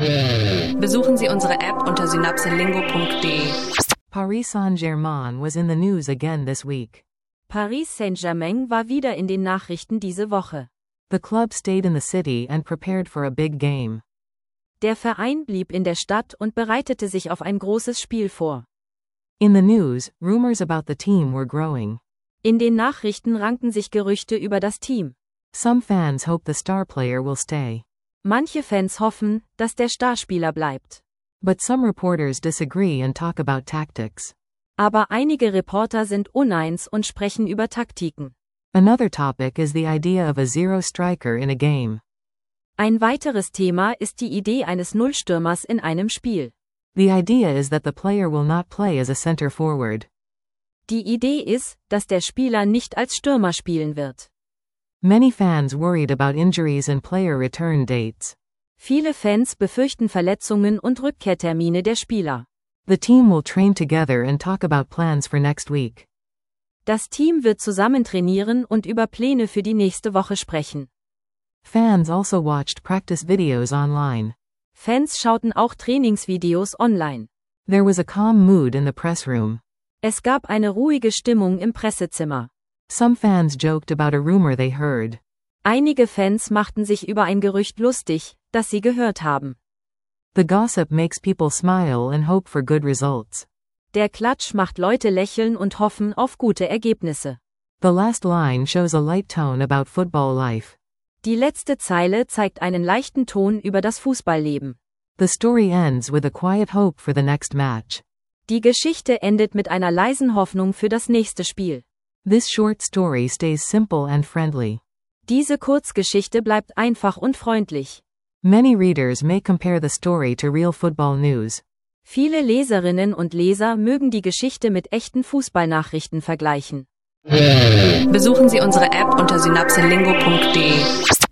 Besuchen Sie unsere App unter synapselingo.de. Paris Saint-Germain was in the news again this week. Paris Saint-Germain war wieder in den Nachrichten diese Woche. The club stayed in the city and prepared for a big game. Der Verein blieb in der Stadt und bereitete sich auf ein großes Spiel vor. In the news, rumors about the team were growing. In den Nachrichten ranken sich Gerüchte über das Team. Some fans hope the star player will stay. Manche Fans hoffen, dass der Starspieler bleibt. But some reporters disagree and talk about tactics. Aber einige Reporter sind uneins und sprechen über Taktiken. Another topic is the idea of a zero striker in a game. Ein weiteres Thema ist die Idee eines Nullstürmers in einem Spiel. The idea is that the player will not play as a center forward. Die Idee ist, dass der Spieler nicht als Stürmer spielen wird. Many fans worried about injuries and player return dates. Viele Fans befürchten Verletzungen und Rückkehrtermine der Spieler. The team will train together and talk about plans for next week. Das Team wird zusammen trainieren und über Pläne für die nächste Woche sprechen. Fans also watched practice videos online. Fans schauten auch Trainingsvideos online. There was a calm mood in the press room. Es gab eine ruhige Stimmung im Pressezimmer. Some fans joked about a rumor they heard. Einige Fans machten sich über ein Gerücht lustig, das sie gehört haben. The gossip makes people smile and hope for good results. Der Klatsch macht Leute lächeln und hoffen auf gute Ergebnisse. The last line shows a light tone about football life. Die letzte Zeile zeigt einen leichten Ton über das Fußballleben. The story ends with a quiet hope for the next match. Die Geschichte endet mit einer leisen Hoffnung für das nächste Spiel. This short story stays simple and friendly. Diese Kurzgeschichte bleibt einfach und freundlich. Many readers may compare the story to real football news. Viele Leserinnen und Leser mögen die Geschichte mit echten Fußballnachrichten vergleichen. Besuchen Sie unsere App unter synapselingo.de.